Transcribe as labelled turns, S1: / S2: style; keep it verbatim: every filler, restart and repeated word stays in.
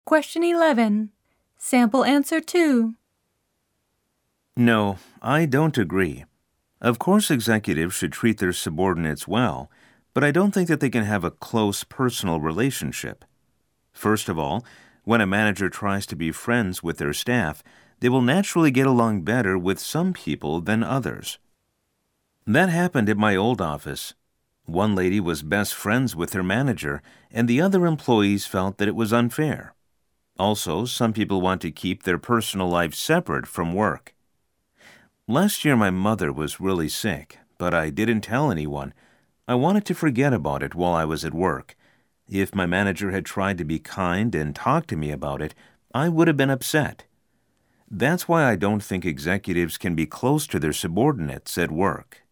S1: Question eleven. Sample answer two.
S2: No, I don't agree. Of course, executives should treat their subordinates well, but I don't think that they can have a close personal relationship. First of all, when a manager tries to be friends with their staff, they will naturally get along better with some people than others. That happened at my old office. One lady was best friends with her manager, and the other employees felt that it was unfair. Also, some people want to keep their personal life separate from work. Last year, my mother was really sick, but I didn't tell anyone. I wanted to forget about it while I was at work. If my manager had tried to be kind and talk to me about it, I would have been upset. That's why I don't think executives can be close to their subordinates at work.